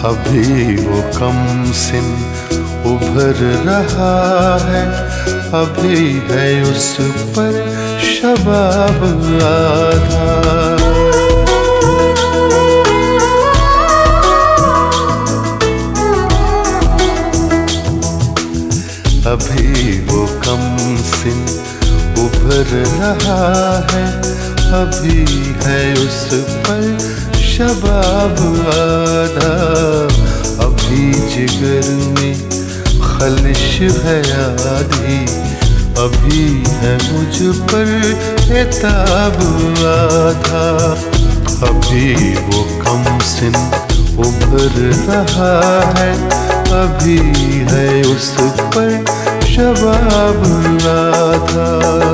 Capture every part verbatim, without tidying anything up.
अभी वो कम सिन उभर रहा है, अभी है उस पर शबाब आधा। अभी वो कम सिन उभर रहा है, अभी है उस पर शबाब आधा। अभी जिगर में खलिश है आधी, अभी है मुझ पर एताब आधा। अभी वो कम सिन उभर रहा है, अभी है उस पर शबाब आधा।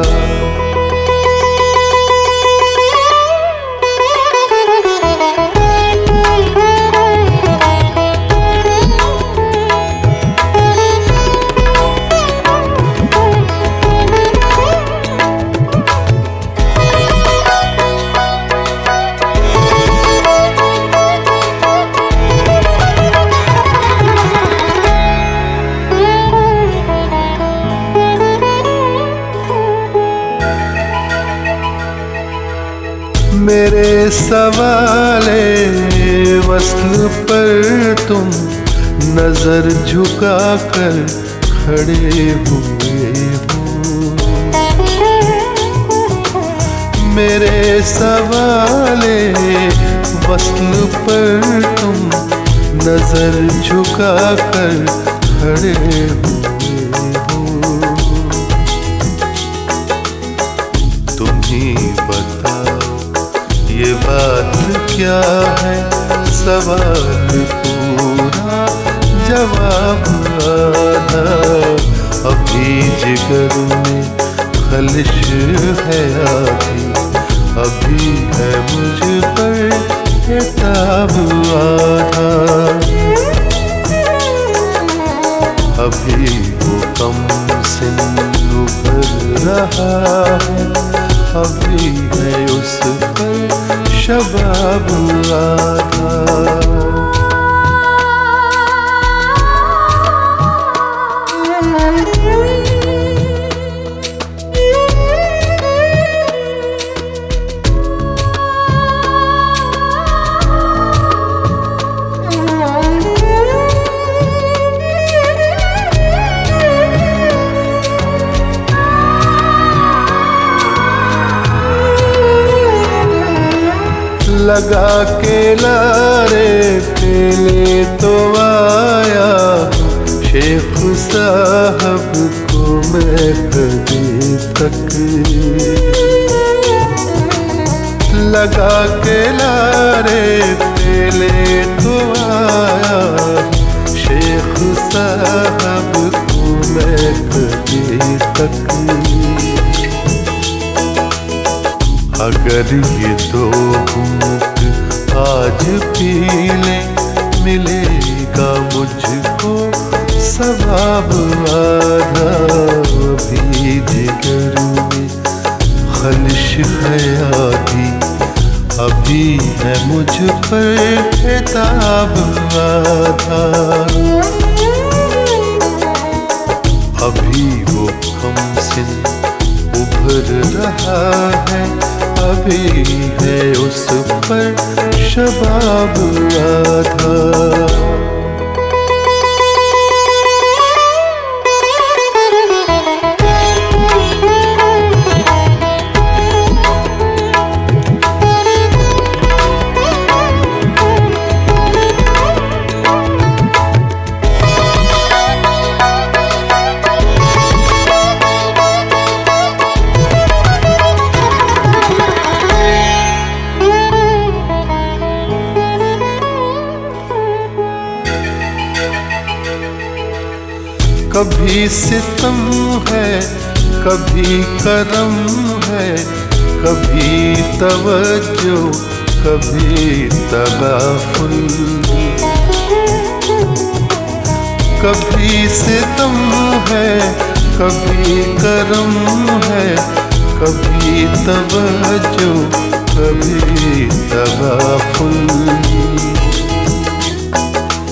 मेरे सवाले वस्ल पर तुम नजर झुका कर खड़े हुए हो। मेरे सवाले वस्ल पर तुम नजर झुका कर खड़े हुए हो। तुम ही बताओ ये बात क्या है, सवाल पूरा जवाब आधा। अभी जिगर में खलिश है आधी, अभी है मुझ पर एताब आधा। अभी वो कम सिन उभर रहा है, अभी है उस पर शबाब आधा। लगा के लारे पहले तो आया शेख साहब को मैं कभी तक। लगा के लारे पहले तो आया शेख साहब को मैं कभी तक। अगर ये दो घूंट आज पी ले, मिलेगा मुझको सवाब आधा। अभी जिगर में खलिश है आधी, अभी है मुझ पर एताब आधा। अभी वो कम सिन उभर रहा है, अभी है उस पर शबाब आधा। कभी सितम है, कभी करम है, कभी तवज्जो, कभी तगाफुल। कभी सितम है, कभी करम है, कभी तवज्जो, कभी तगाफुल।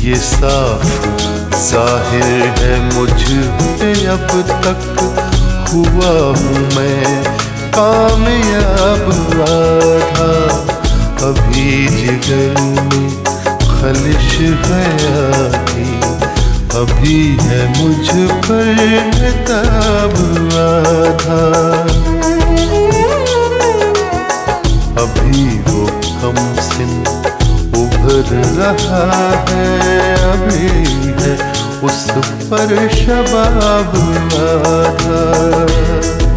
ये साफ जाहिर है मुझ पे अब तक हुआ हूँ मैं कामयाब आधा। अभी जिगर में खलिश है आधी, अभी है मुझ पर नताब आधा। अभी वो कम सिन उभर रहा है, अभी है उस पर शबाब आधा।